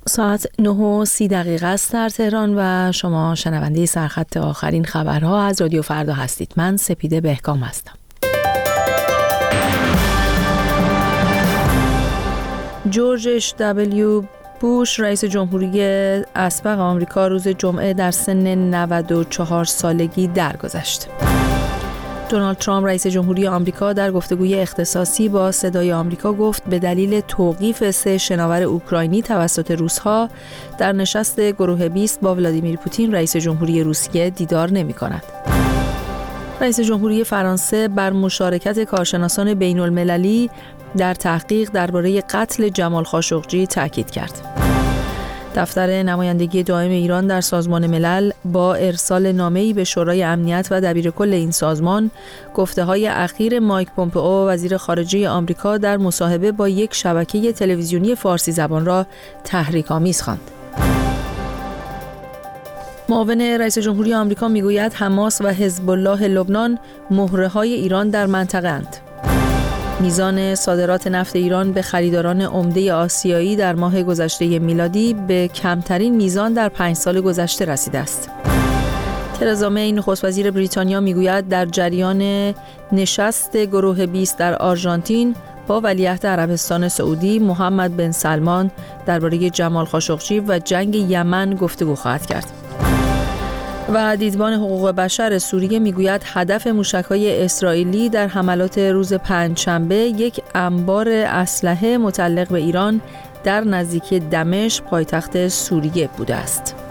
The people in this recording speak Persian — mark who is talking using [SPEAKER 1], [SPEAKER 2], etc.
[SPEAKER 1] ساعت 9:30 است در تهران و شما شنونده سرخط آخرین خبرها از رادیو فردا هستید. من سپیده بهکام هستم. جورج اچ دبلیو بوش رئیس جمهوری اسبق آمریکا روز جمعه در سن 94 سالگی درگذشت. دونالد ترامپ رئیس جمهوری آمریکا در گفتگوی اختصاصی با صدای آمریکا گفت به دلیل توقیف 3 شناور اوکراینی توسط روس‌ها در نشست گروه 20 با ولادیمیر پوتین رئیس جمهوری روسیه دیدار نمی‌کند. رئیس جمهوری فرانسه بر مشارکت کارشناسان بین‌المللی در تحقیق درباره قتل جمال خاشقجی تاکید کرد. دفتر نمایندگی دائم ایران در سازمان ملل با ارسال نامه‌ای به شورای امنیت و دبیرکل این سازمان گفته‌های اخیر مایک پومپئو وزیر خارجه آمریکا در مصاحبه با یک شبکه تلویزیونی فارسی زبان را تحریک‌آمیز خواند. معاون رئیس جمهوری آمریکا میگوید حماس و حزب الله لبنان مهره‌های ایران در منطقه اند. میزان صادرات نفت ایران به خریداران عمده آسیایی در ماه گذشته میلادی به کمترین میزان در 5 سال گذشته رسیده است. ترزا می نخست وزیر بریتانیا میگوید در جریان نشست گروه 20 در آرژانتین با ولیعهد عربستان سعودی محمد بن سلمان درباره جمال خاشقجی و جنگ یمن گفتگو خواهد کرد. و دیدبان حقوق بشر سوریه میگوید هدف موشک‌های اسرائیلی در حملات روز پنجشنبه یک انبار اسلحه متعلق به ایران در نزدیکی دمشق پایتخت سوریه بوده است.